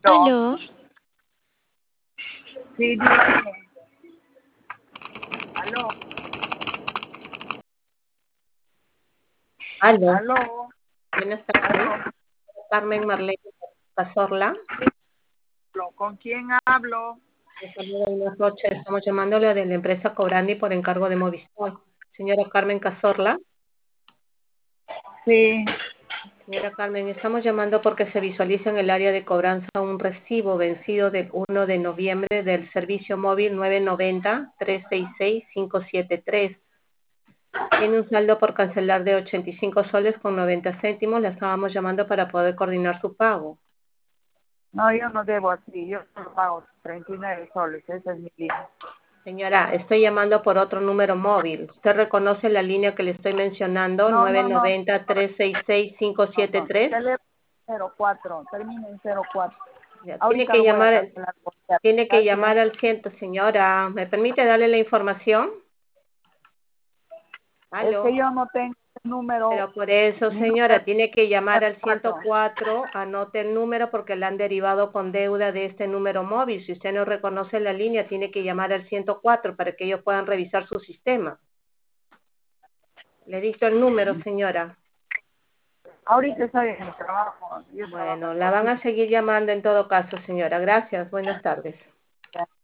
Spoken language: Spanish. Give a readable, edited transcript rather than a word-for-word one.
Aló, Aló, sí, dígame. Aló, Aló, aló, buenas tardes. aló. Carmen Marlene Cazorla. ¿Con quién hablo? Les saludo, buenas noches. Estamos llamándole de la empresa Cobrandi por encargo de Movistar. Señora Carmen Cazorla. Sí, Señora Carmen, estamos llamando porque se visualiza en el área de cobranza un recibo vencido del 1 de noviembre del servicio móvil 990-366-573. Tiene un saldo por cancelar de 85 soles con 90 céntimos. La estábamos llamando para poder coordinar su pago. no, yo no debo así, yo solo pago 39 soles, esa es mi línea. Señora, estoy llamando por otro número móvil. ¿Usted reconoce la línea que le estoy mencionando? No, no, no, 990-366-573. teléfono 04, termina en 04. Ya, Ahorita lo voy a cancelar por chat. tiene que llamar Gracias. al 100, señora. ¿Me permite darle la información? Es que Aló. yo no tengo el número, Pero por eso, mi número señora, tiene que llamar es al 4. 104, anote el número porque le han derivado con deuda de este número móvil. Si usted no reconoce la línea, tiene que llamar al 104 para que ellos puedan revisar su sistema. Le dicto el número, señora. Ahorita estoy en el trabajo, yo trabajo Bueno, en la van cocina. a seguir llamando en todo caso, señora. Gracias. Buenas tardes.